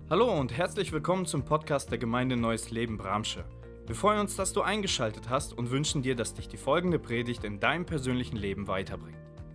Hallo und herzlich willkommen zum Podcast der Gemeinde Neues Leben Bramsche. Wir freuen uns, dass du eingeschaltet hast und wünschen dir, dass dich die folgende Predigt in deinem persönlichen Leben weiterbringt.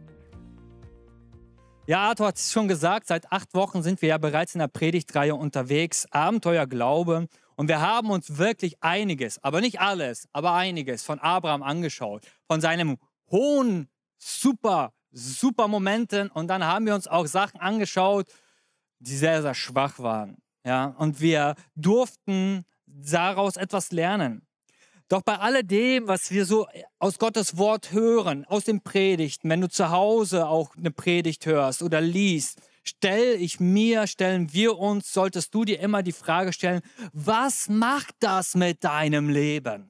Ja, Arthur hat es schon gesagt, seit 8 Wochen sind wir ja bereits in der Predigtreihe unterwegs, Abenteuer Glaube. Und wir haben uns wirklich einiges, aber nicht alles, aber einiges von Abraham angeschaut. Von seinem hohen, super Momenten. Und dann haben wir uns auch Sachen angeschaut, die sehr, sehr schwach waren. Ja, und wir durften daraus etwas lernen. Doch bei alledem, was wir so aus Gottes Wort hören, aus den Predigten, wenn du zu Hause auch eine Predigt hörst oder liest, stellen wir uns, solltest du dir immer die Frage stellen, was macht das mit deinem Leben?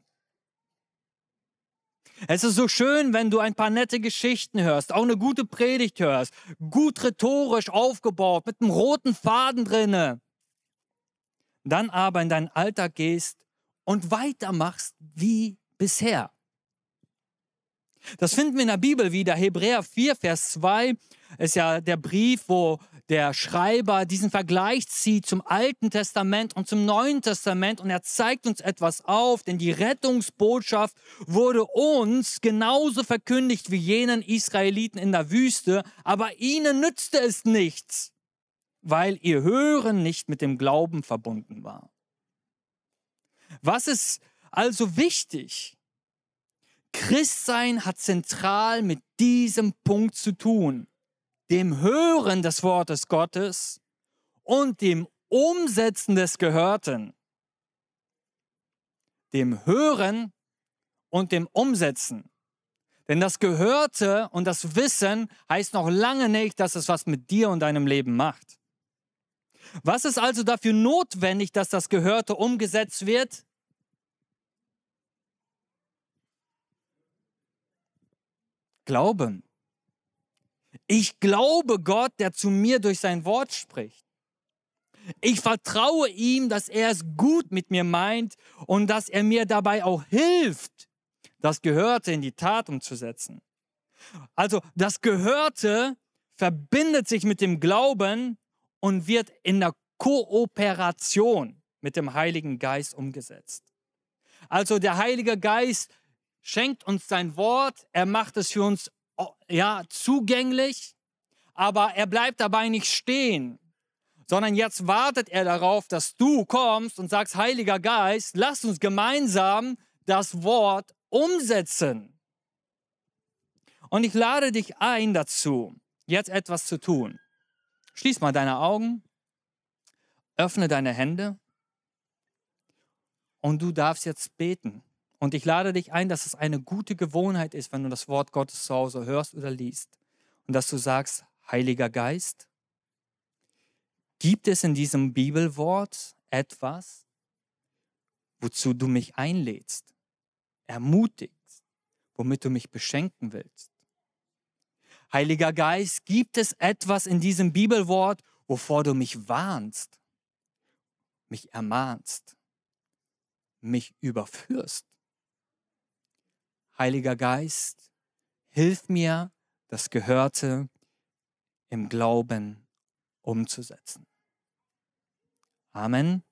Es ist so schön, wenn du ein paar nette Geschichten hörst, auch eine gute Predigt hörst, gut rhetorisch aufgebaut, mit einem roten Faden drinne. Dann aber in deinen Alltag gehst und weitermachst wie bisher. Das finden wir in der Bibel wieder. Hebräer 4, Vers 2 ist ja der Brief, wo der Schreiber diesen Vergleich zieht zum Alten Testament und zum Neuen Testament. Und er zeigt uns etwas auf, denn die Rettungsbotschaft wurde uns genauso verkündigt wie jenen Israeliten in der Wüste. Aber ihnen nützte es nichts, weil ihr Hören nicht mit dem Glauben verbunden war. Was ist also wichtig? Christsein hat zentral mit diesem Punkt zu tun, dem Hören des Wortes Gottes und dem Umsetzen des Gehörten. Dem Hören und dem Umsetzen. Denn das Gehörte und das Wissen heißt noch lange nicht, dass es was mit dir und deinem Leben macht. Was ist also dafür notwendig, dass das Gehörte umgesetzt wird? Glauben. Ich glaube Gott, der zu mir durch sein Wort spricht. Ich vertraue ihm, dass er es gut mit mir meint und dass er mir dabei auch hilft, das Gehörte in die Tat umzusetzen. Also das Gehörte verbindet sich mit dem Glauben und wird in der Kooperation mit dem Heiligen Geist umgesetzt. Also der Heilige Geist schenkt uns sein Wort, er macht es für uns zugänglich, aber er bleibt dabei nicht stehen, sondern jetzt wartet er darauf, dass du kommst und sagst, Heiliger Geist, lass uns gemeinsam das Wort umsetzen. Und ich lade dich ein dazu, jetzt etwas zu tun. Schließ mal deine Augen, öffne deine Hände und du darfst jetzt beten. Und ich lade dich ein, dass es eine gute Gewohnheit ist, wenn du das Wort Gottes zu Hause hörst oder liest. Und dass du sagst, Heiliger Geist, gibt es in diesem Bibelwort etwas, wozu du mich einlädst, ermutigst, womit du mich beschenken willst? Heiliger Geist, gibt es etwas in diesem Bibelwort, wovor du mich warnst, mich ermahnst, mich überführst? Heiliger Geist, hilf mir, das Gehörte im Glauben umzusetzen. Amen.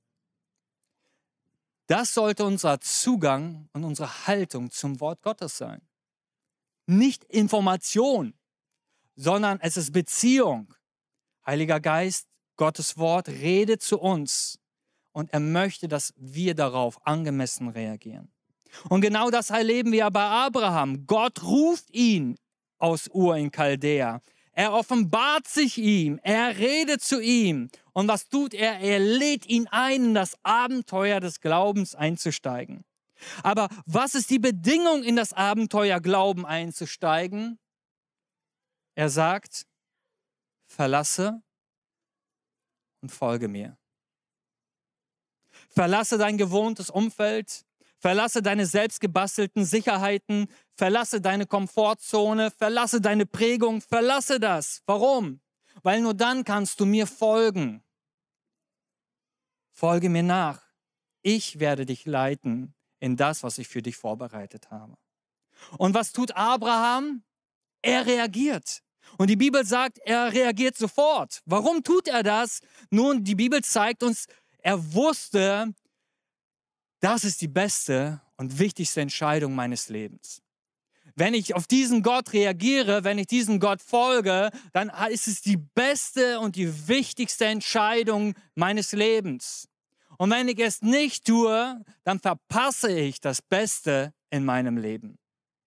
Das sollte unser Zugang und unsere Haltung zum Wort Gottes sein. Nicht Information, sondern es ist Beziehung. Heiliger Geist, Gottes Wort redet zu uns und er möchte, dass wir darauf angemessen reagieren. Und genau das erleben wir bei Abraham. Gott ruft ihn aus Ur in Chaldea. Er offenbart sich ihm, er redet zu ihm. Und was tut er? Er lädt ihn ein, in das Abenteuer des Glaubens einzusteigen. Aber was ist die Bedingung, in das Abenteuer Glauben einzusteigen? Er sagt, verlasse und folge mir. Verlasse dein gewohntes Umfeld. Verlasse deine selbstgebastelten Sicherheiten, verlasse deine Komfortzone, verlasse deine Prägung, verlasse das. Warum? Weil nur dann kannst du mir folgen. Folge mir nach. Ich werde dich leiten in das, was ich für dich vorbereitet habe. Und was tut Abraham? Er reagiert. Und die Bibel sagt, er reagiert sofort. Warum tut er das? Nun, die Bibel zeigt uns, er wusste, das ist die beste und wichtigste Entscheidung meines Lebens. Wenn ich auf diesen Gott reagiere, wenn ich diesem Gott folge, dann ist es die beste und die wichtigste Entscheidung meines Lebens. Und wenn ich es nicht tue, dann verpasse ich das Beste in meinem Leben.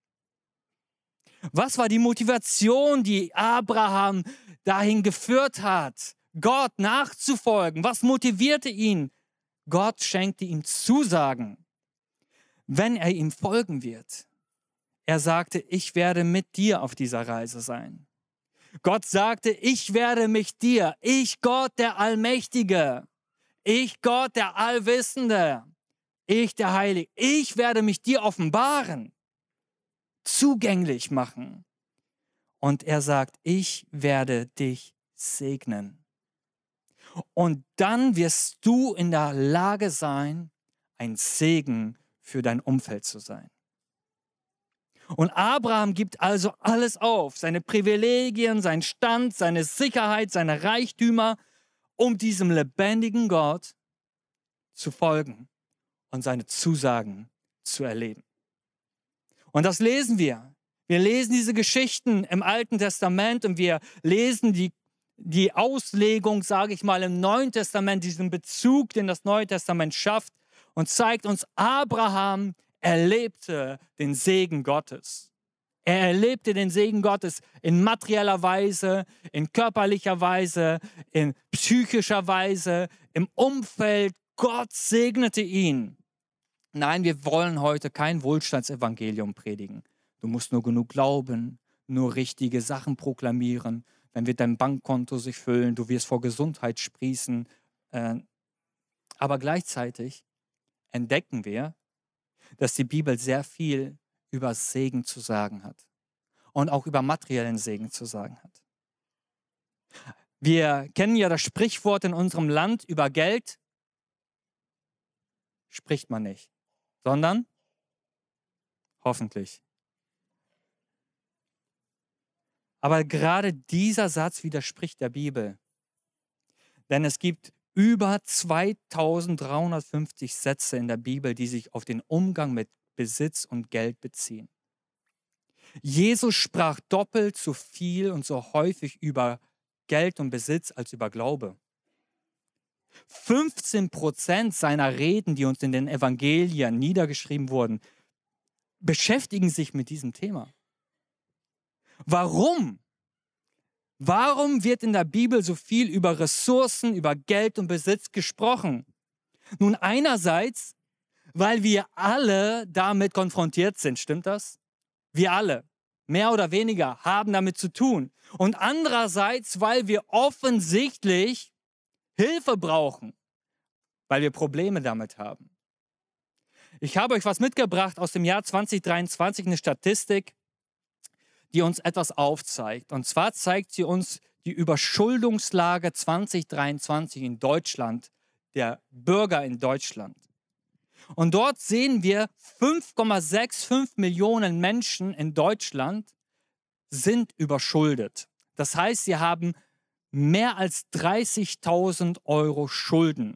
Was war die Motivation, die Abraham dahin geführt hat, Gott nachzufolgen? Was motivierte ihn? Gott schenkte ihm Zusagen, wenn er ihm folgen wird. Er sagte, ich werde mit dir auf dieser Reise sein. Gott sagte, ich werde mich dir, ich Gott der Allmächtige, ich Gott der Allwissende, ich der Heilige, ich werde mich dir offenbaren, zugänglich machen. Und er sagt, ich werde dich segnen. Und dann wirst du in der Lage sein, ein Segen für dein Umfeld zu sein. Und Abraham gibt also alles auf, seine Privilegien, seinen Stand, seine Sicherheit, seine Reichtümer, um diesem lebendigen Gott zu folgen und seine Zusagen zu erleben. Und das lesen wir. Wir lesen diese Geschichten im Alten Testament und wir lesen die Auslegung, sage ich mal, im Neuen Testament, diesen Bezug, den das Neue Testament schafft und zeigt uns, Abraham erlebte den Segen Gottes. Er erlebte den Segen Gottes in materieller Weise, in körperlicher Weise, in psychischer Weise, im Umfeld. Gott segnete ihn. Nein, wir wollen heute kein Wohlstandsevangelium predigen. Du musst nur genug glauben, nur richtige Sachen proklamieren, dann wird dein Bankkonto sich füllen, du wirst vor Gesundheit sprießen. Aber gleichzeitig entdecken wir, dass die Bibel sehr viel über Segen zu sagen hat und auch über materiellen Segen zu sagen hat. Wir kennen ja das Sprichwort in unserem Land, über Geld spricht man nicht, sondern hoffentlich. Aber gerade dieser Satz widerspricht der Bibel. Denn es gibt über 2350 Sätze in der Bibel, die sich auf den Umgang mit Besitz und Geld beziehen. Jesus sprach doppelt so viel und so häufig über Geld und Besitz als über Glaube. 15% seiner Reden, die uns in den Evangelien niedergeschrieben wurden, beschäftigen sich mit diesem Thema. Warum? Warum wird in der Bibel so viel über Ressourcen, über Geld und Besitz gesprochen? Nun, einerseits, weil wir alle damit konfrontiert sind, stimmt das? Wir alle, mehr oder weniger, haben damit zu tun. Und andererseits, weil wir offensichtlich Hilfe brauchen, weil wir Probleme damit haben. Ich habe euch was mitgebracht aus dem Jahr 2023, eine Statistik, die uns etwas aufzeigt. Und zwar zeigt sie uns die Überschuldungslage 2023 in Deutschland, der Bürger in Deutschland. Und dort sehen wir, 5,65 Millionen Menschen in Deutschland sind überschuldet. Das heißt, sie haben mehr als 30.000 Euro Schulden.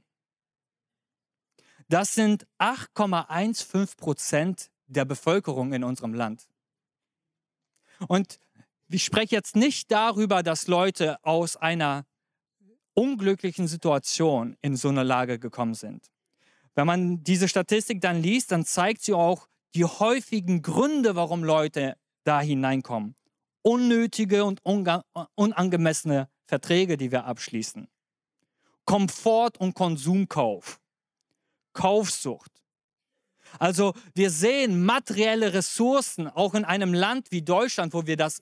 Das sind 8,15% der Bevölkerung in unserem Land. Und ich spreche jetzt nicht darüber, dass Leute aus einer unglücklichen Situation in so eine Lage gekommen sind. Wenn man diese Statistik dann liest, dann zeigt sie auch die häufigen Gründe, warum Leute da hineinkommen. Unnötige und unangemessene Verträge, die wir abschließen. Komfort- und Konsumkauf. Kaufsucht. Also wir sehen materielle Ressourcen, auch in einem Land wie Deutschland, wo wir den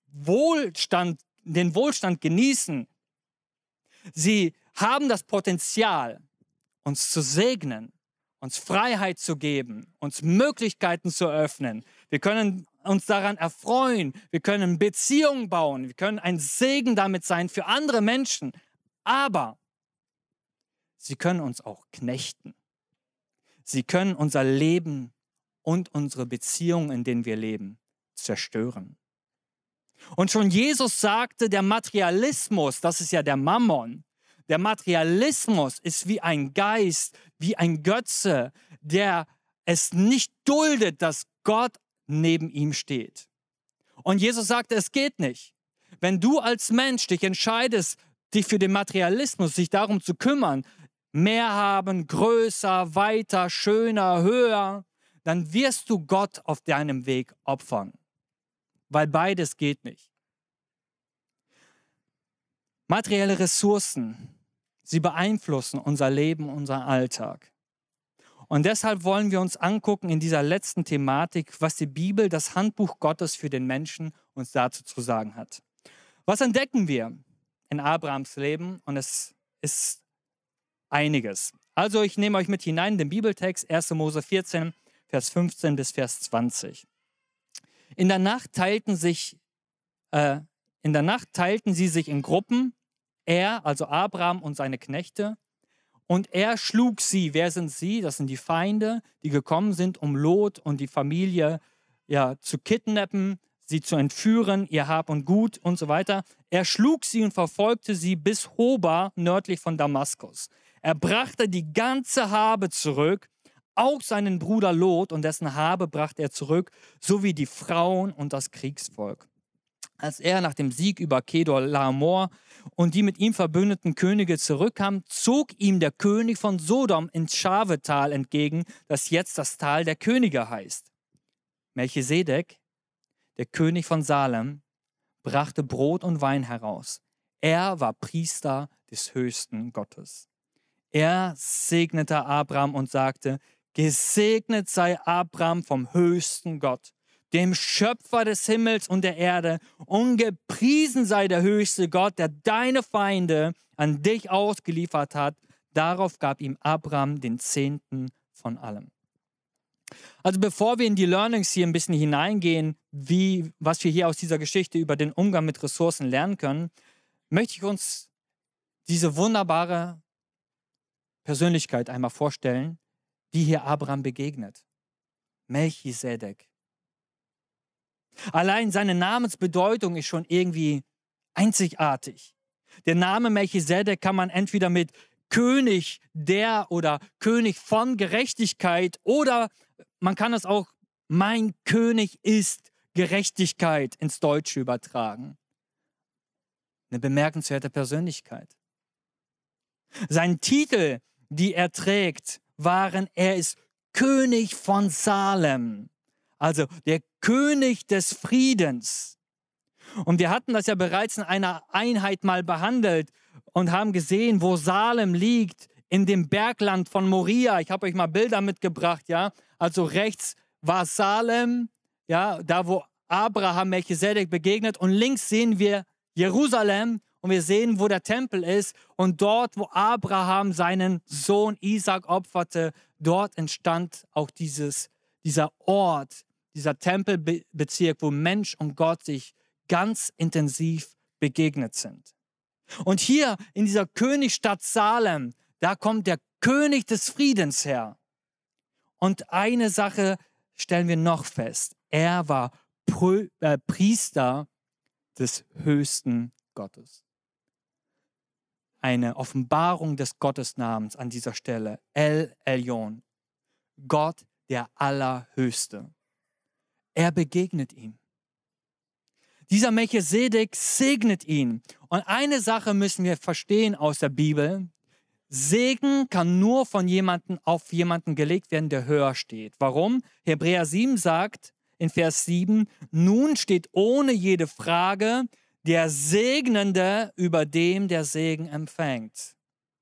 Wohlstand genießen. Sie haben das Potenzial, uns zu segnen, uns Freiheit zu geben, uns Möglichkeiten zu öffnen. Wir können uns daran erfreuen, wir können Beziehungen bauen, wir können ein Segen damit sein für andere Menschen. Aber sie können uns auch knechten. Sie können unser Leben und unsere Beziehungen, in denen wir leben, zerstören. Und schon Jesus sagte, der Materialismus, das ist ja der Mammon, der Materialismus ist wie ein Geist, wie ein Götze, der es nicht duldet, dass Gott neben ihm steht. Und Jesus sagte, es geht nicht. Wenn du als Mensch dich entscheidest, dich für den Materialismus, sich darum zu kümmern, mehr haben, größer, weiter, schöner, höher, dann wirst du Gott auf deinem Weg opfern. Weil beides geht nicht. Materielle Ressourcen, sie beeinflussen unser Leben, unseren Alltag. Und deshalb wollen wir uns angucken in dieser letzten Thematik, was die Bibel, das Handbuch Gottes für den Menschen, uns dazu zu sagen hat. Was entdecken wir in Abrahams Leben? Und es ist einiges. Also ich nehme euch mit hinein in den Bibeltext 1. Mose 14, Vers 15 bis Vers 20. In der Nacht teilten sie sich in Gruppen, er, also Abraham und seine Knechte, und er schlug sie. Wer sind sie? Das sind die Feinde, die gekommen sind, um Lot und die Familie zu kidnappen, sie zu entführen, ihr Hab und Gut und so weiter. Er schlug sie und verfolgte sie bis Hoba, nördlich von Damaskus. Er brachte die ganze Habe zurück, auch seinen Bruder Lot und dessen Habe brachte er zurück, sowie die Frauen und das Kriegsvolk. Als er nach dem Sieg über Kedorlaomer und die mit ihm verbündeten Könige zurückkam, zog ihm der König von Sodom ins Schavetal entgegen, das jetzt das Tal der Könige heißt. Melchisedek, der König von Salem, brachte Brot und Wein heraus. Er war Priester des höchsten Gottes. Er segnete Abraham und sagte, gesegnet sei Abraham vom höchsten Gott, dem Schöpfer des Himmels und der Erde, und gepriesen sei der höchste Gott, der deine Feinde an dich ausgeliefert hat. Darauf gab ihm Abraham den Zehnten von allem. Also bevor wir in die Learnings hier ein bisschen hineingehen, was wir hier aus dieser Geschichte über den Umgang mit Ressourcen lernen können, möchte ich uns diese wunderbare Persönlichkeit einmal vorstellen, die hier Abraham begegnet. Melchisedek. Allein seine Namensbedeutung ist schon irgendwie einzigartig. Der Name Melchisedek kann man entweder mit König der oder König von Gerechtigkeit oder man kann es auch mein König ist Gerechtigkeit ins Deutsche übertragen. Eine bemerkenswerte Persönlichkeit. Sein Titel, die er trägt, waren, er ist König von Salem. Also der König des Friedens. Und wir hatten das ja bereits in einer Einheit mal behandelt und haben gesehen, wo Salem liegt, in dem Bergland von Moria. Ich habe euch mal Bilder mitgebracht, ja. Also rechts war Salem, ja, da wo Abraham Melchisedek begegnet, und links sehen wir Jerusalem und wir sehen, wo der Tempel ist, und dort, wo Abraham seinen Sohn Isaac opferte, dort entstand auch dieser Ort, dieser Tempelbezirk, wo Mensch und Gott sich ganz intensiv begegnet sind. Und hier in dieser Königsstadt Salem, da kommt der König des Friedens her. Und eine Sache stellen wir noch fest. Er war Priester des höchsten Gottes. Eine Offenbarung des Gottesnamens an dieser Stelle. El Elyon. Gott, der Allerhöchste. Er begegnet ihm. Dieser Melchisedek segnet ihn. Und eine Sache müssen wir verstehen aus der Bibel. Segen kann nur von jemandem auf jemanden gelegt werden, der höher steht. Warum? Hebräer 7 sagt in Vers 7, nun steht ohne jede Frage der Segnende über dem, der Segen empfängt.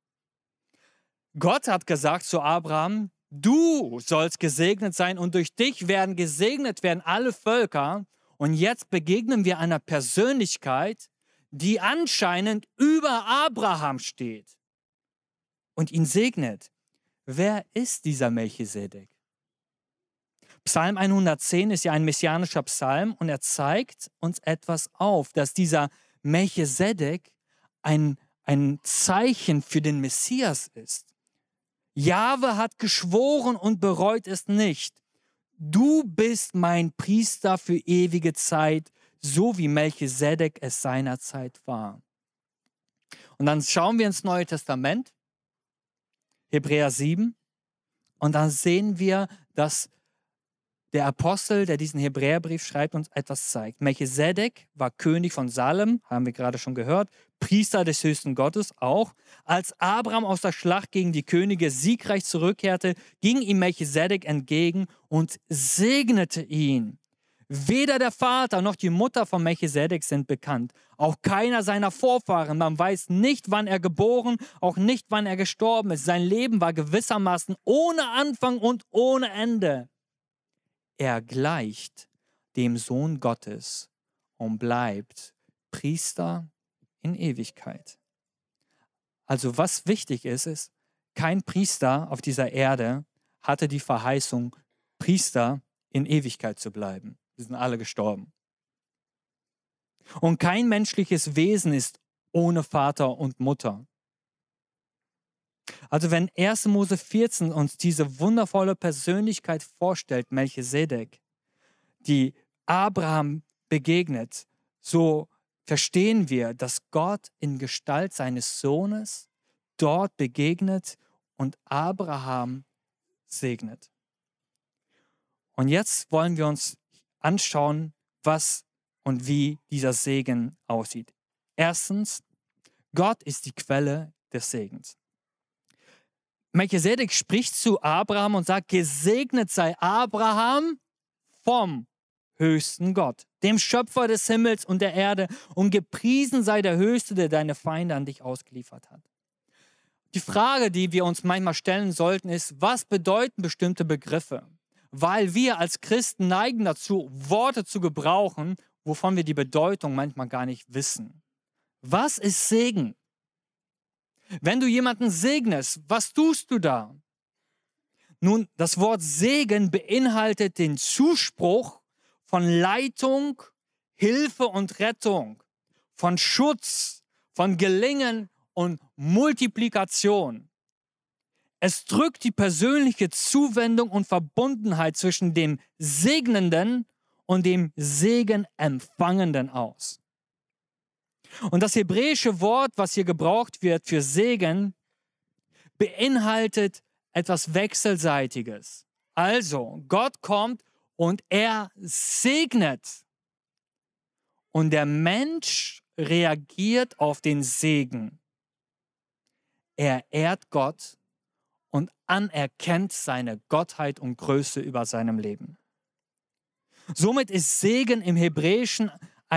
Gott hat gesagt zu Abraham, du sollst gesegnet sein und durch dich werden gesegnet werden alle Völker. Und jetzt begegnen wir einer Persönlichkeit, die anscheinend über Abraham steht und ihn segnet. Wer ist dieser Melchisedek? Psalm 110 ist ja ein messianischer Psalm und er zeigt uns etwas auf, dass dieser Melchisedek ein Zeichen für den Messias ist. Jahwe hat geschworen und bereut es nicht. Du bist mein Priester für ewige Zeit, so wie Melchisedek es seinerzeit war. Und dann schauen wir ins Neue Testament, Hebräer 7, und dann sehen wir, dass der Apostel, der diesen Hebräerbrief schreibt, uns etwas zeigt. Melchisedek war König von Salem, haben wir gerade schon gehört, Priester des höchsten Gottes auch. Als Abraham aus der Schlacht gegen die Könige siegreich zurückkehrte, ging ihm Melchisedek entgegen und segnete ihn. Weder der Vater noch die Mutter von Melchisedek sind bekannt. Auch keiner seiner Vorfahren. Man weiß nicht, wann er geboren, auch nicht, wann er gestorben ist. Sein Leben war gewissermaßen ohne Anfang und ohne Ende. Er gleicht dem Sohn Gottes und bleibt Priester in Ewigkeit. Also was wichtig ist, ist, kein Priester auf dieser Erde hatte die Verheißung, Priester in Ewigkeit zu bleiben. Sie sind alle gestorben. Und kein menschliches Wesen ist ohne Vater und Mutter. Also wenn 1. Mose 14 uns diese wundervolle Persönlichkeit vorstellt, Melchisedek, die Abraham begegnet, so verstehen wir, dass Gott in Gestalt seines Sohnes dort begegnet und Abraham segnet. Und jetzt wollen wir uns anschauen, was und wie dieser Segen aussieht. Erstens, Gott ist die Quelle des Segens. Melchisedek spricht zu Abraham und sagt, gesegnet sei Abraham vom höchsten Gott, dem Schöpfer des Himmels und der Erde, und gepriesen sei der Höchste, der deine Feinde an dich ausgeliefert hat. Die Frage, die wir uns manchmal stellen sollten, ist, was bedeuten bestimmte Begriffe? Weil wir als Christen neigen dazu, Worte zu gebrauchen, wovon wir die Bedeutung manchmal gar nicht wissen. Was ist Segen? Wenn du jemanden segnest, was tust du da? Nun, das Wort Segen beinhaltet den Zuspruch von Leitung, Hilfe und Rettung, von Schutz, von Gelingen und Multiplikation. Es drückt die persönliche Zuwendung und Verbundenheit zwischen dem Segnenden und dem Segenempfangenden aus. Und das hebräische Wort, was hier gebraucht wird für Segen, beinhaltet etwas Wechselseitiges. Also, Gott kommt und er segnet. Und der Mensch reagiert auf den Segen. Er ehrt Gott und anerkennt seine Gottheit und Größe über seinem Leben. Somit ist Segen im Hebräischen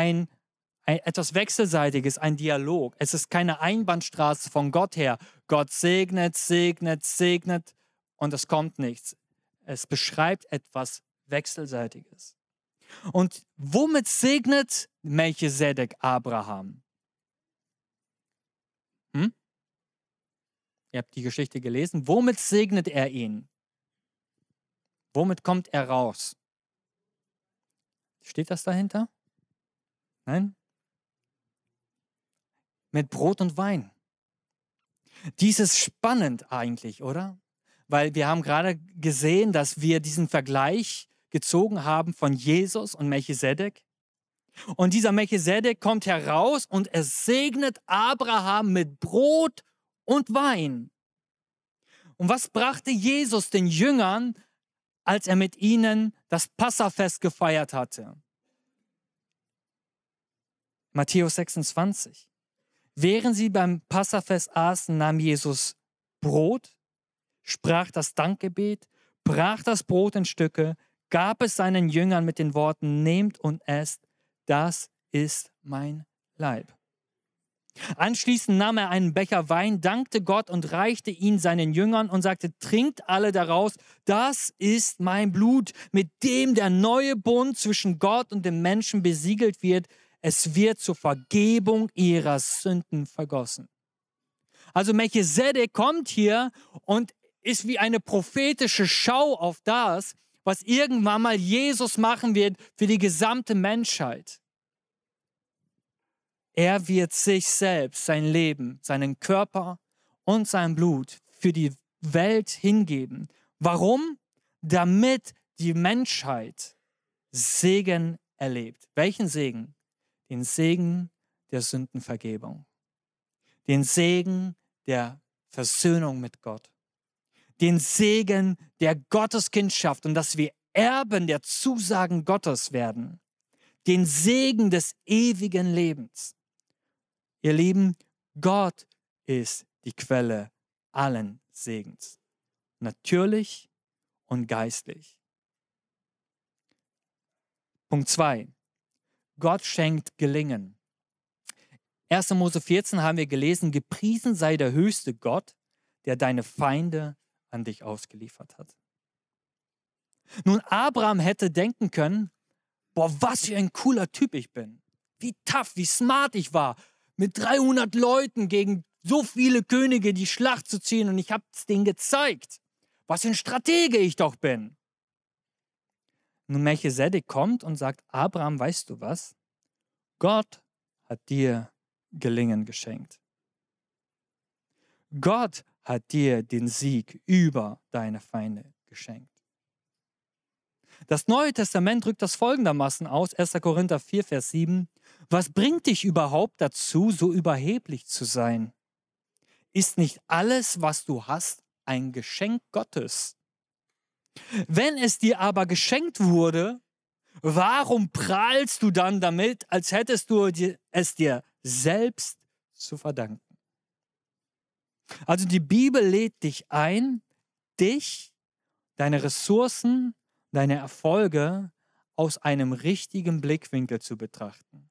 etwas Wechselseitiges, ein Dialog. Es ist keine Einbahnstraße von Gott her. Gott segnet, segnet, segnet und es kommt nichts. Es beschreibt etwas Wechselseitiges. Und womit segnet Melchisedek Abraham? Ihr habt die Geschichte gelesen. Womit segnet er ihn? Womit kommt er raus? Steht das dahinter? Nein? Mit Brot und Wein. Dies ist spannend eigentlich, oder? Weil wir haben gerade gesehen, dass wir diesen Vergleich gezogen haben von Jesus und Melchisedek. Und dieser Melchisedek kommt heraus und er segnet Abraham mit Brot und Wein. Und was brachte Jesus den Jüngern, als er mit ihnen das Passafest gefeiert hatte? Matthäus 26. Während sie beim Passafest aßen, nahm Jesus Brot, sprach das Dankgebet, brach das Brot in Stücke, gab es seinen Jüngern mit den Worten, nehmt und esst, das ist mein Leib. Anschließend nahm er einen Becher Wein, dankte Gott und reichte ihn seinen Jüngern und sagte, trinkt alle daraus, das ist mein Blut, mit dem der neue Bund zwischen Gott und dem Menschen besiegelt wird. Es wird zur Vergebung ihrer Sünden vergossen. Also Melchisedek kommt hier und ist wie eine prophetische Schau auf das, was irgendwann mal Jesus machen wird für die gesamte Menschheit. Er wird sich selbst, sein Leben, seinen Körper und sein Blut für die Welt hingeben. Warum? Damit die Menschheit Segen erlebt. Welchen Segen? Den Segen der Sündenvergebung. Den Segen der Versöhnung mit Gott. Den Segen der Gotteskindschaft und dass wir Erben der Zusagen Gottes werden. Den Segen des ewigen Lebens. Ihr Lieben, Gott ist die Quelle allen Segens. Natürlich und geistlich. Punkt 2. Gott schenkt Gelingen. 1. Mose 14 haben wir gelesen, gepriesen sei der höchste Gott, der deine Feinde an dich ausgeliefert hat. Nun, Abraham hätte denken können, boah, was für ein cooler Typ ich bin. Wie tough, wie smart ich war, mit 300 Leuten gegen so viele Könige die Schlacht zu ziehen und ich habe es denen gezeigt, was für ein Stratege ich doch bin. Nun, Melchisedek kommt und sagt, Abraham, weißt du was? Gott hat dir Gelingen geschenkt. Gott hat dir den Sieg über deine Feinde geschenkt. Das Neue Testament drückt das folgendermaßen aus, 1. Korinther 4, Vers 7. Was bringt dich überhaupt dazu, so überheblich zu sein? Ist nicht alles, was du hast, ein Geschenk Gottes? Wenn es dir aber geschenkt wurde, warum prahlst du dann damit, als hättest du es dir selbst zu verdanken? Also die Bibel lädt dich ein, dich, deine Ressourcen, deine Erfolge aus einem richtigen Blickwinkel zu betrachten.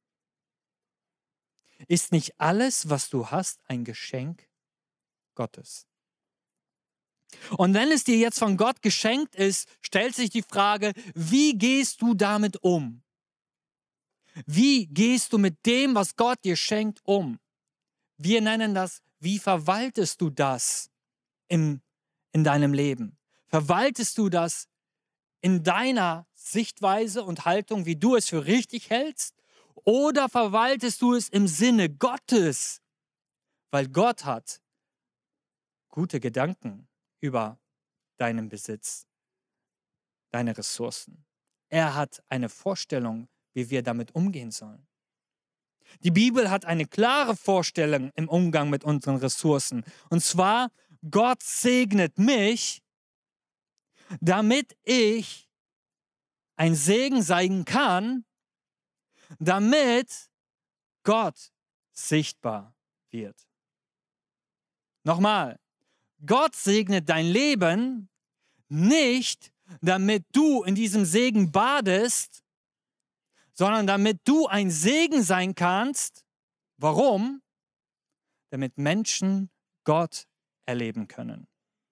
Ist nicht alles, was du hast, ein Geschenk Gottes? Und wenn es dir jetzt von Gott geschenkt ist, stellt sich die Frage, wie gehst du damit um? Wie gehst du mit dem, was Gott dir schenkt, um? Wir nennen das, wie verwaltest du das in deinem Leben? Verwaltest du das in deiner Sichtweise und Haltung, wie du es für richtig hältst? Oder verwaltest du es im Sinne Gottes? Weil Gott hat gute Gedanken über deinen Besitz, deine Ressourcen. Er hat eine Vorstellung, wie wir damit umgehen sollen. Die Bibel hat eine klare Vorstellung im Umgang mit unseren Ressourcen. Und zwar, Gott segnet mich, damit ich ein Segen sein kann, damit Gott sichtbar wird. Nochmal, Gott segnet dein Leben nicht, damit du in diesem Segen badest, sondern damit du ein Segen sein kannst. Warum? Damit Menschen Gott erleben können.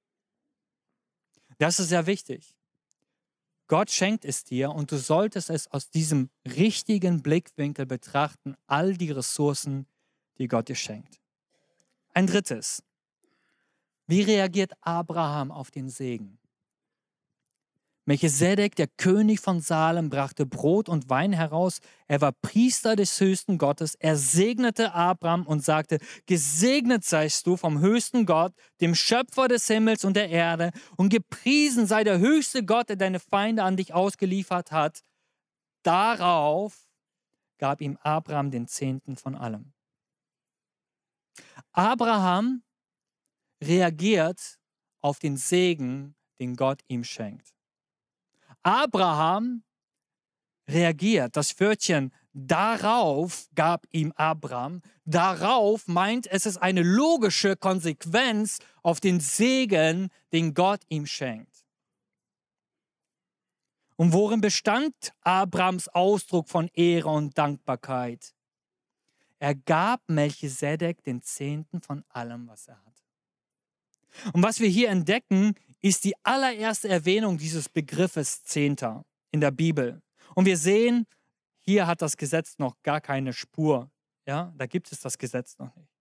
Das ist sehr wichtig. Gott schenkt es dir und du solltest es aus diesem richtigen Blickwinkel betrachten, all die Ressourcen, die Gott dir schenkt. Ein drittes. Wie reagiert Abraham auf den Segen? Melchisedek, der König von Salem, brachte Brot und Wein heraus. Er war Priester des höchsten Gottes. Er segnete Abraham und sagte, gesegnet seist du vom höchsten Gott, dem Schöpfer des Himmels und der Erde, und gepriesen sei der höchste Gott, der deine Feinde an dich ausgeliefert hat. Darauf gab ihm Abraham den Zehnten von allem. Abraham reagiert auf den Segen, den Gott ihm schenkt. Abraham reagiert, das Wörtchen darauf gab ihm Abraham, darauf meint, es ist eine logische Konsequenz auf den Segen, den Gott ihm schenkt. Und worin bestand Abrahams Ausdruck von Ehre und Dankbarkeit? Er gab Melchisedek den Zehnten von allem, was er hat. Und was wir hier entdecken, ist die allererste Erwähnung dieses Begriffes Zehnter in der Bibel. Und wir sehen, hier hat das Gesetz noch gar keine Spur. Ja, da gibt es das Gesetz noch nicht.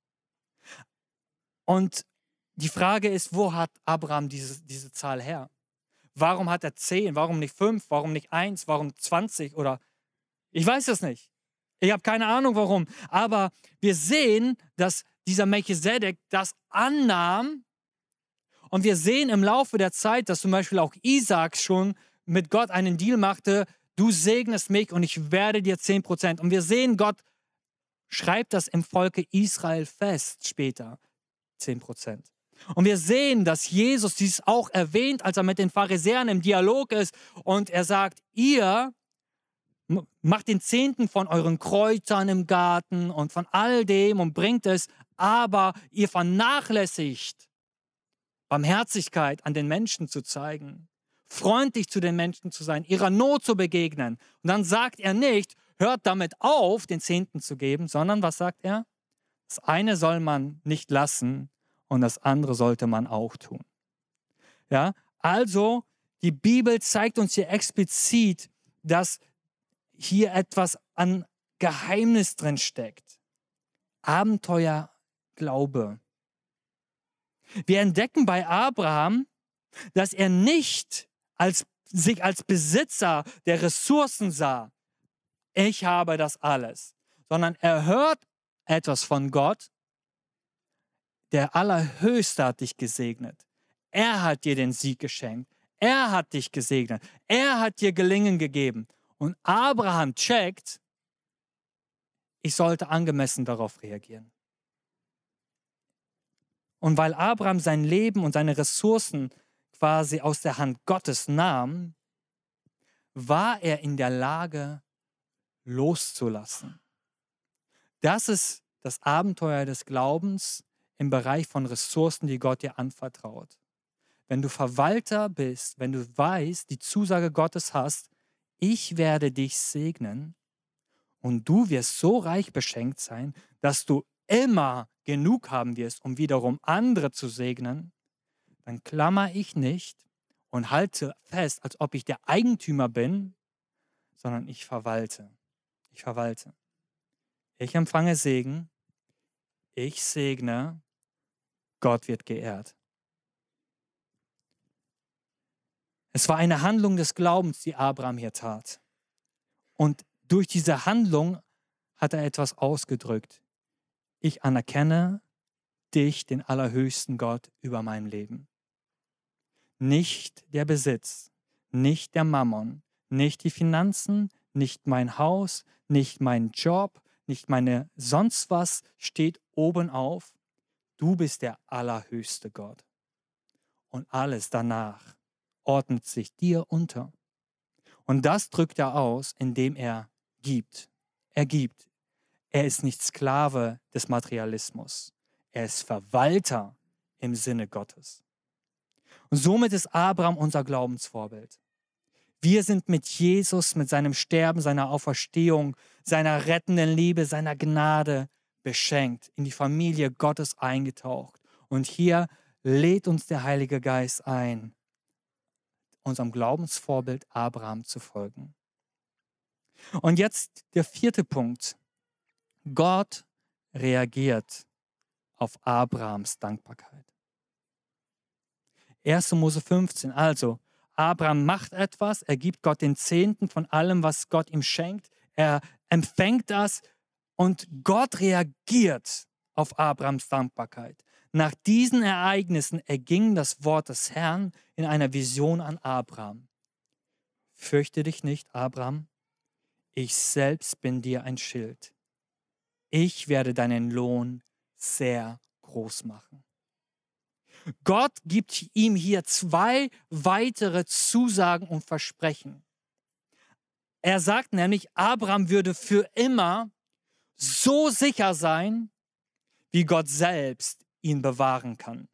Und die Frage ist, wo hat Abraham diese Zahl her? Warum hat er 10? Warum nicht 5? Warum nicht 1? Warum 20? Oder ich weiß es nicht. Ich habe keine Ahnung, warum. Aber wir sehen, dass dieser Melchisedek das annahm. Und wir sehen im Laufe der Zeit, dass zum Beispiel auch Isaak schon mit Gott einen Deal machte, du segnest mich und ich werde dir 10%. Und wir sehen, Gott schreibt das im Volke Israel fest später, 10%. Und wir sehen, dass Jesus dies auch erwähnt, als er mit den Pharisäern im Dialog ist und er sagt, ihr macht den 10. von euren Kräutern im Garten und von all dem und bringt es, aber ihr vernachlässigt Barmherzigkeit an den Menschen zu zeigen, freundlich zu den Menschen zu sein, ihrer Not zu begegnen. Und dann sagt er nicht, hört damit auf, den 10. zu geben, sondern was sagt er? Das eine soll man nicht lassen und das andere sollte man auch tun. Ja, also die Bibel zeigt uns hier explizit, dass hier etwas an Geheimnis drin steckt. Abenteuer, Glaube. Wir entdecken bei Abraham, dass er nicht sich als Besitzer der Ressourcen sah. Ich habe das alles. Sondern er hört etwas von Gott. Der Allerhöchste hat dich gesegnet. Er hat dir den Sieg geschenkt. Er hat dich gesegnet. Er hat dir Gelingen gegeben. Und Abraham checkt, ich sollte angemessen darauf reagieren. Und weil Abraham sein Leben und seine Ressourcen quasi aus der Hand Gottes nahm, war er in der Lage, loszulassen. Das ist das Abenteuer des Glaubens im Bereich von Ressourcen, die Gott dir anvertraut. Wenn du Verwalter bist, wenn du weißt, die Zusage Gottes hast, ich werde dich segnen und du wirst so reich beschenkt sein, dass du immer genug haben wirst, um wiederum andere zu segnen, dann klammer ich nicht und halte fest, als ob ich der Eigentümer bin, sondern ich verwalte. Ich verwalte. Ich empfange Segen, ich segne, Gott wird geehrt. Es war eine Handlung des Glaubens, die Abraham hier tat. Und durch diese Handlung hat er etwas ausgedrückt. Ich anerkenne dich, den allerhöchsten Gott, über mein Leben. Nicht der Besitz, nicht der Mammon, nicht die Finanzen, nicht mein Haus, nicht mein Job, nicht meine sonst was steht oben auf. Du bist der allerhöchste Gott. Und alles danach ordnet sich dir unter. Und das drückt er aus, indem er gibt. Er gibt. Er ist nicht Sklave des Materialismus. Er ist Verwalter im Sinne Gottes. Und somit ist Abraham unser Glaubensvorbild. Wir sind mit Jesus, mit seinem Sterben, seiner Auferstehung, seiner rettenden Liebe, seiner Gnade beschenkt, in die Familie Gottes eingetaucht. Und hier lädt uns der Heilige Geist ein, unserem Glaubensvorbild Abraham zu folgen. Und jetzt der 4. Punkt. Gott reagiert auf Abrahams Dankbarkeit. 1. Mose 15, also Abraham macht etwas, er gibt Gott den 10. von allem, was Gott ihm schenkt. Er empfängt das und Gott reagiert auf Abrahams Dankbarkeit. Nach diesen Ereignissen erging das Wort des Herrn in einer Vision an Abraham. Fürchte dich nicht, Abraham, ich selbst bin dir ein Schild. Ich werde deinen Lohn sehr groß machen. Gott gibt ihm hier 2 weitere Zusagen und Versprechen. Er sagt nämlich, Abraham würde für immer so sicher sein, wie Gott selbst ihn bewahren kann.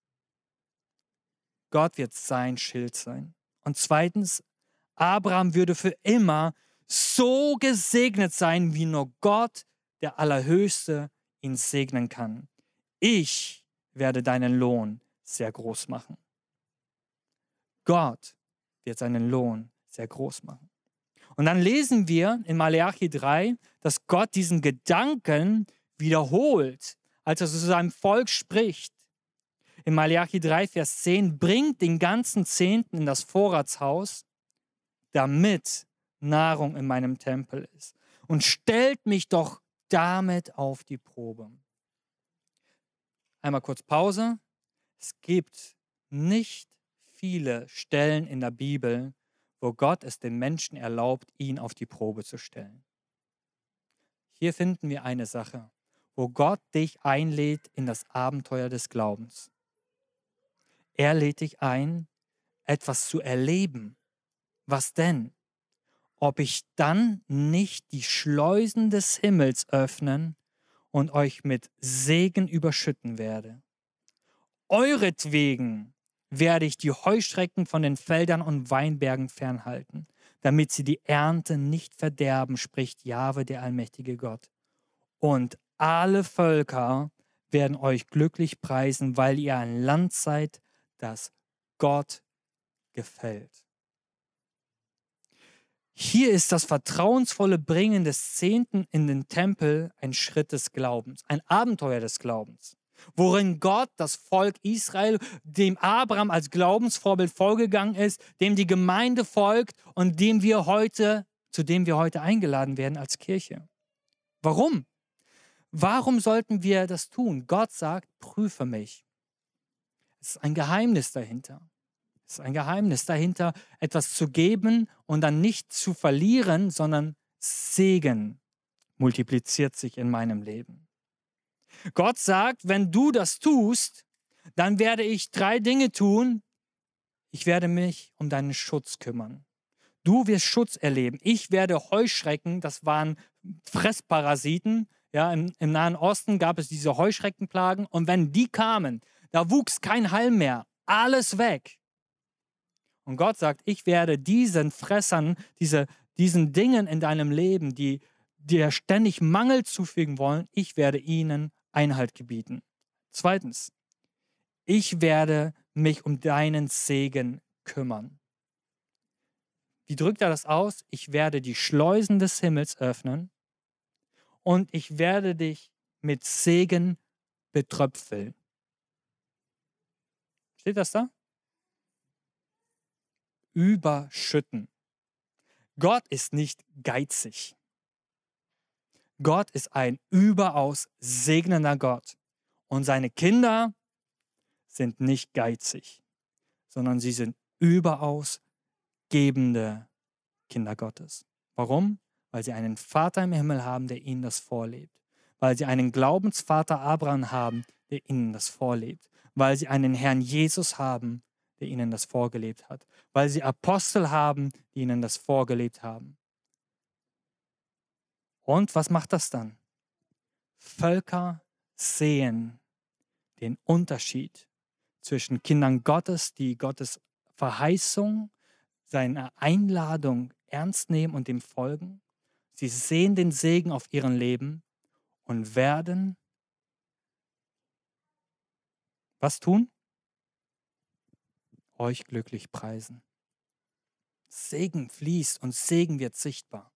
Gott wird sein Schild sein. Und 2. Abraham würde für immer so gesegnet sein, wie nur Gott, der Allerhöchste, ihn segnen kann. Ich werde deinen Lohn sehr groß machen. Gott wird seinen Lohn sehr groß machen. Und dann lesen wir in Maleachi 3, dass Gott diesen Gedanken wiederholt, als er zu seinem Volk spricht. In Maleachi 3, Vers 10, bringt den ganzen 10. in das Vorratshaus, damit Nahrung in meinem Tempel ist. Und stellt mich doch damit auf die Probe. Einmal kurz Pause. Es gibt nicht viele Stellen in der Bibel, wo Gott es den Menschen erlaubt, ihn auf die Probe zu stellen. Hier finden wir eine Sache, wo Gott dich einlädt in das Abenteuer des Glaubens. Er lädt dich ein, etwas zu erleben. Was denn? Ob ich dann nicht die Schleusen des Himmels öffnen und euch mit Segen überschütten werde. Euretwegen werde ich die Heuschrecken von den Feldern und Weinbergen fernhalten, damit sie die Ernte nicht verderben, spricht Jahwe, der allmächtige Gott. Und alle Völker werden euch glücklich preisen, weil ihr ein Land seid, das Gott gefällt. Hier ist das vertrauensvolle Bringen des Zehnten in den Tempel ein Schritt des Glaubens, ein Abenteuer des Glaubens, worin Gott das Volk Israel, dem Abraham als Glaubensvorbild vorgegangen ist, dem die Gemeinde folgt und zu dem wir heute eingeladen werden als Kirche. Warum? Warum sollten wir das tun? Gott sagt, prüfe mich. Es ist ein Geheimnis dahinter. Es ist ein Geheimnis dahinter, etwas zu geben und dann nicht zu verlieren, sondern Segen multipliziert sich in meinem Leben. Gott sagt, wenn du das tust, dann werde ich 3 Dinge tun. Ich werde mich um deinen Schutz kümmern. Du wirst Schutz erleben. Ich werde Heuschrecken, das waren Fressparasiten. Ja, im Nahen Osten gab es diese Heuschreckenplagen. Und wenn die kamen, da wuchs kein Halm mehr. Alles weg. Und Gott sagt, ich werde diesen Fressern, diesen Dingen in deinem Leben, die dir ständig Mangel zufügen wollen, ich werde ihnen Einhalt gebieten. 2. Ich werde mich um deinen Segen kümmern. Wie drückt er das aus? Ich werde die Schleusen des Himmels öffnen und ich werde dich mit Segen betröpfeln. Steht das da? Überschütten. Gott ist nicht geizig. Gott ist ein überaus segnender Gott. Und seine Kinder sind nicht geizig, sondern sie sind überaus gebende Kinder Gottes. Warum? Weil sie einen Vater im Himmel haben, der ihnen das vorlebt. Weil sie einen Glaubensvater Abraham haben, der ihnen das vorlebt. Weil sie einen Herrn Jesus haben, der ihnen das vorgelebt hat. Weil sie Apostel haben, die ihnen das vorgelebt haben. Und was macht das dann? Völker sehen den Unterschied zwischen Kindern Gottes, die Gottes Verheißung, seine Einladung ernst nehmen und dem folgen. Sie sehen den Segen auf ihrem Leben und werden was tun? Euch glücklich preisen. Segen fließt und Segen wird sichtbar.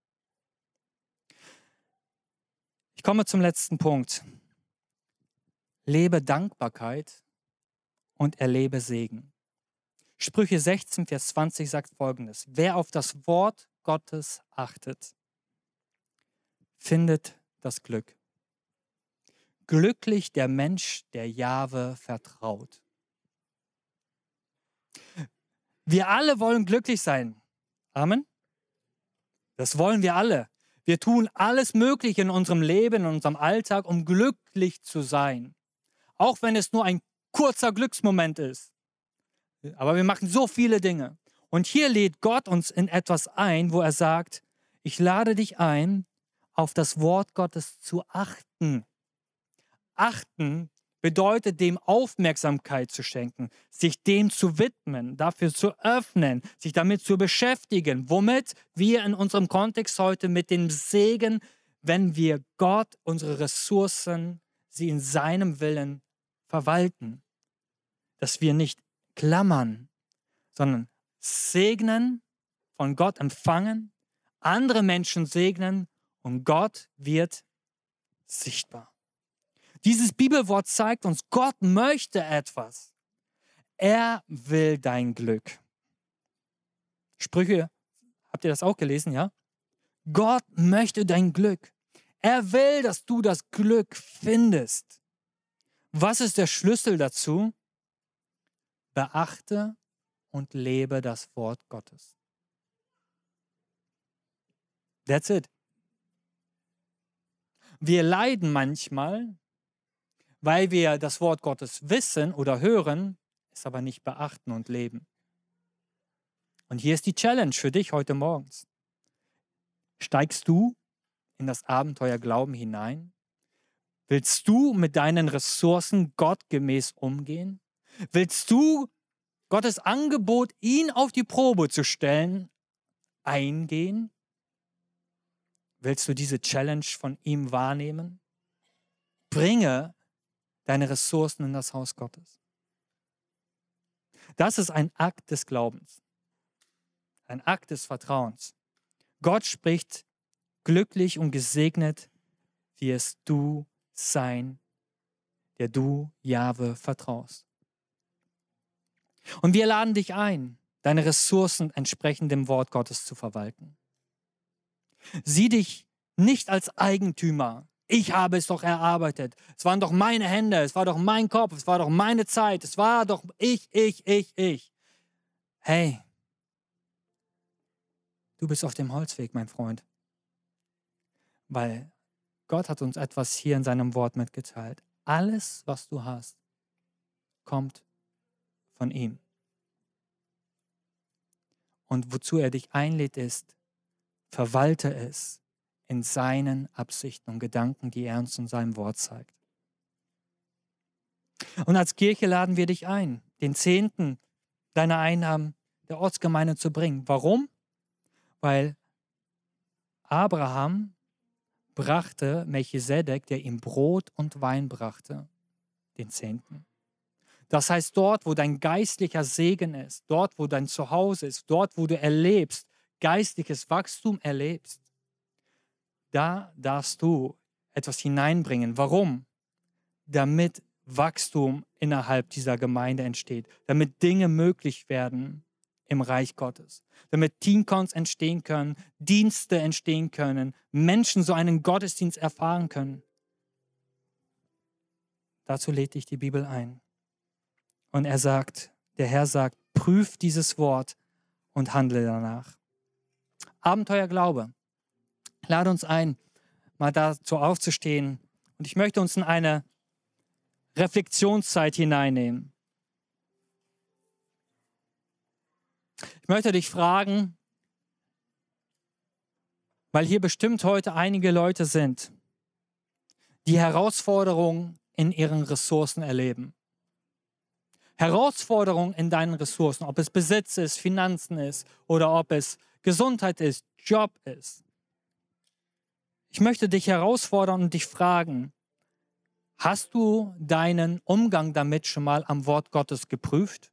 Ich komme zum letzten Punkt. Lebe Dankbarkeit und erlebe Segen. Sprüche 16, Vers 20 sagt Folgendes. Wer auf das Wort Gottes achtet, findet das Glück. Glücklich der Mensch, der Jahwe vertraut. Wir alle wollen glücklich sein. Amen. Das wollen wir alle. Wir tun alles Mögliche in unserem Leben, in unserem Alltag, um glücklich zu sein. Auch wenn es nur ein kurzer Glücksmoment ist. Aber wir machen so viele Dinge. Und hier lädt Gott uns in etwas ein, wo er sagt, ich lade dich ein, auf das Wort Gottes zu achten. Achten bedeutet, dem Aufmerksamkeit zu schenken, sich dem zu widmen, dafür zu öffnen, sich damit zu beschäftigen. Womit? Wir in unserem Kontext heute mit dem Segen, wenn wir Gott, unsere Ressourcen, sie in seinem Willen verwalten. Dass wir nicht klammern, sondern segnen, von Gott empfangen, andere Menschen segnen und Gott wird sichtbar. Dieses Bibelwort zeigt uns, Gott möchte etwas. Er will dein Glück. Sprüche, habt ihr das auch gelesen, ja? Gott möchte dein Glück. Er will, dass du das Glück findest. Was ist der Schlüssel dazu? Beachte und lebe das Wort Gottes. That's it. Wir leiden manchmal, weil wir das Wort Gottes wissen oder hören, es aber nicht beachten und leben. Und hier ist die Challenge für dich heute morgens. Steigst du in das Abenteuer Glauben hinein? Willst du mit deinen Ressourcen gottgemäß umgehen? Willst du Gottes Angebot, ihn auf die Probe zu stellen, eingehen? Willst du diese Challenge von ihm wahrnehmen? Bringe deine Ressourcen in das Haus Gottes. Das ist ein Akt des Glaubens, ein Akt des Vertrauens. Gott spricht, glücklich und gesegnet wirst du sein, der du Jahwe vertraust. Und wir laden dich ein, deine Ressourcen entsprechend dem Wort Gottes zu verwalten. Sieh dich nicht als Eigentümer. Ich habe es doch erarbeitet. Es waren doch meine Hände, es war doch mein Kopf, es war doch meine Zeit, es war doch ich. Hey, du bist auf dem Holzweg, mein Freund. Weil Gott hat uns etwas hier in seinem Wort mitgeteilt. Alles, was du hast, kommt von ihm. Und wozu er dich einlädt, ist, verwalte es in seinen Absichten und Gedanken, die er uns in seinem Wort zeigt. Und als Kirche laden wir dich ein, den Zehnten deiner Einnahmen der Ortsgemeinde zu bringen. Warum? Weil Abraham brachte Melchisedek, der ihm Brot und Wein brachte, den Zehnten. Das heißt, dort, wo dein geistlicher Segen ist, dort, wo dein Zuhause ist, dort, wo du erlebst, geistliches Wachstum erlebst, da darfst du etwas hineinbringen. Warum? Damit Wachstum innerhalb dieser Gemeinde entsteht, damit Dinge möglich werden im Reich Gottes, damit Teamcons entstehen können, Dienste entstehen können, Menschen so einen Gottesdienst erfahren können. Dazu lädt dich die Bibel ein. Und der Herr sagt, prüf dieses Wort und handle danach. Abenteuerglaube. Lade uns ein, mal dazu aufzustehen. Und ich möchte uns in eine Reflexionszeit hineinnehmen. Ich möchte dich fragen, weil hier bestimmt heute einige Leute sind, die Herausforderungen in ihren Ressourcen erleben. Herausforderungen in deinen Ressourcen, ob es Besitz ist, Finanzen ist oder ob es Gesundheit ist, Job ist. Ich möchte dich herausfordern und dich fragen, hast du deinen Umgang damit schon mal am Wort Gottes geprüft?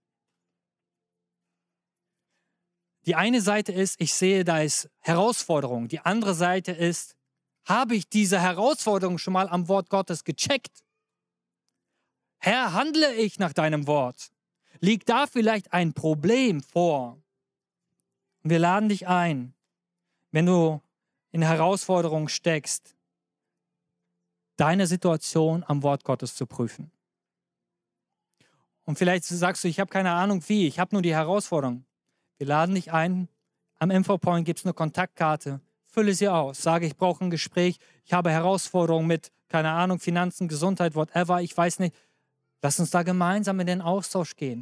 Die eine Seite ist, ich sehe, da ist Herausforderung. Die andere Seite ist, habe ich diese Herausforderung schon mal am Wort Gottes gecheckt? Herr, handle ich nach deinem Wort? Liegt da vielleicht ein Problem vor? Und wir laden dich ein, wenn du in Herausforderungen steckst, deine Situation am Wort Gottes zu prüfen. Und vielleicht sagst du, ich habe keine Ahnung wie, ich habe nur die Herausforderung. Wir laden dich ein, am Infopoint gibt es eine Kontaktkarte, fülle sie aus, sage, ich brauche ein Gespräch, ich habe Herausforderungen mit, keine Ahnung, Finanzen, Gesundheit, whatever, ich weiß nicht. Lass uns da gemeinsam in den Austausch gehen.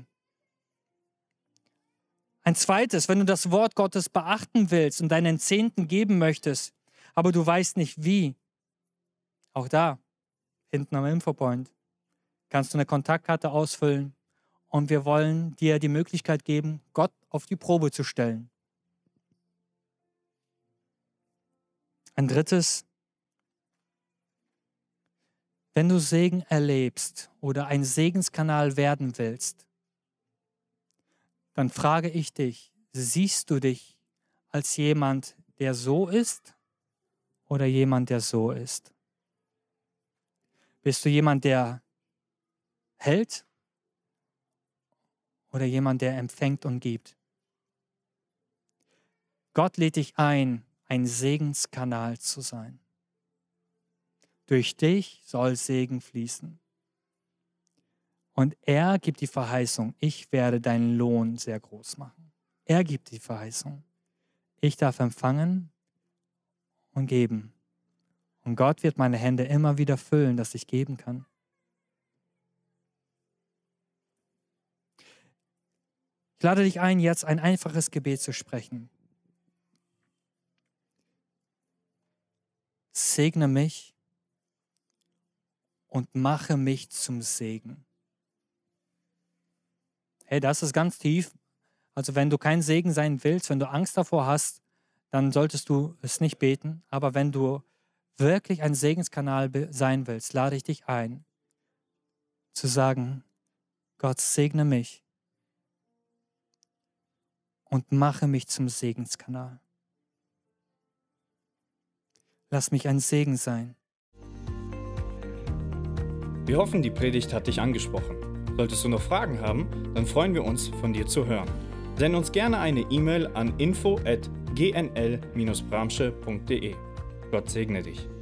Ein zweites, wenn du das Wort Gottes beachten willst und deinen Zehnten geben möchtest, aber du weißt nicht wie, auch da, hinten am Infopoint, kannst du eine Kontaktkarte ausfüllen und wir wollen dir die Möglichkeit geben, Gott auf die Probe zu stellen. Ein drittes, wenn du Segen erlebst oder ein Segenskanal werden willst, dann frage ich dich, siehst du dich als jemand, der so ist oder jemand, der so ist? Bist du jemand, der hält oder jemand, der empfängt und gibt? Gott lädt dich ein Segenskanal zu sein. Durch dich soll Segen fließen. Und er gibt die Verheißung, ich werde deinen Lohn sehr groß machen. Er gibt die Verheißung. Ich darf empfangen und geben. Und Gott wird meine Hände immer wieder füllen, dass ich geben kann. Ich lade dich ein, jetzt ein einfaches Gebet zu sprechen. Segne mich und mache mich zum Segen. Hey, das ist ganz tief. Also wenn du kein Segen sein willst, wenn du Angst davor hast, dann solltest du es nicht beten. Aber wenn du wirklich ein Segenskanal sein willst, lade ich dich ein, zu sagen, Gott segne mich und mache mich zum Segenskanal. Lass mich ein Segen sein. Wir hoffen, die Predigt hat dich angesprochen. Solltest du noch Fragen haben, dann freuen wir uns, von dir zu hören. Send uns gerne eine E-Mail an info@gnl-bramsche.de. Gott segne dich.